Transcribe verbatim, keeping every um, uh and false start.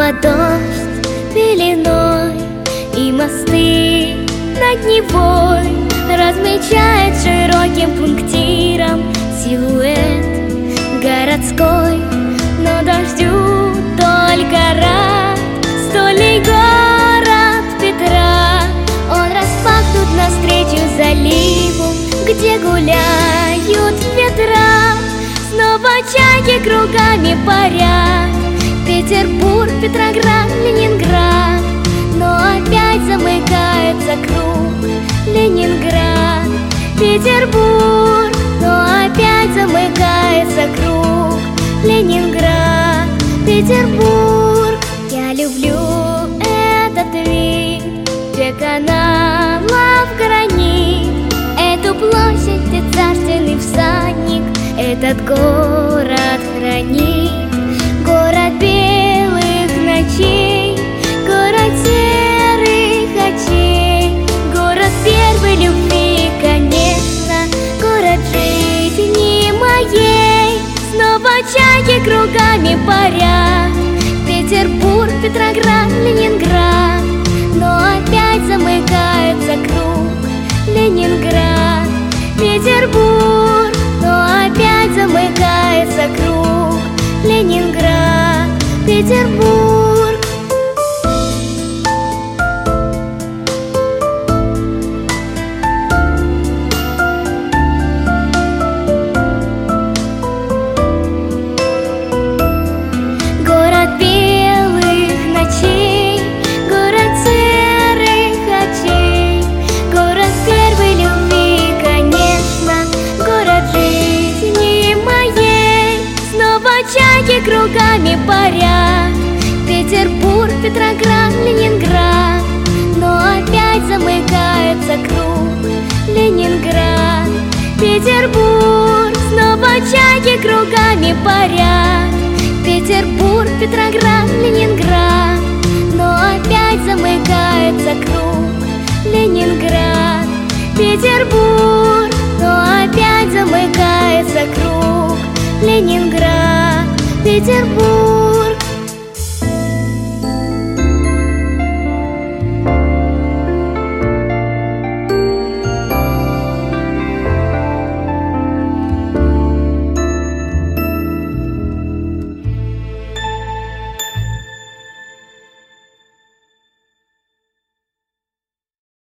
под дождь пеленой, и мосты над Невой размечает широким пунктиром силуэт городской. Но дождю только рад стольный город Петра. Он распахнут навстречу заливу, где гуляют ветра. Снова чайки кругами парят. Петербург, Петроград, Ленинград. Но опять замыкается круг Ленинград. Петербург, но опять замыкается круг Ленинград. Петербург, я люблю этот вид, где каналов гранит, эту площадь, где царственный всадник этот город хранит. Город белых ночей, город серых очей, город первой любви, конечно, город жизни моей. Снова чайки кругами парят. Петербург, Петроград, Ленинград. Но опять замыкается круг Ленинград. Петербург, но опять замыкается круг Ленинград. Петербург. Город белых ночей, город серых очей, город первой любви, конечно, город жизни моей. Снова чайки кругами парят. Петербург, Петроград, Ленинград. Но опять замыкается круг Ленинград. Петербург, снова чайки кругами парят. Петербург, Петроград, Ленинград. Но опять замыкается круг Ленинград. Петербург, но опять замыкается круг Ленинград. Петербург.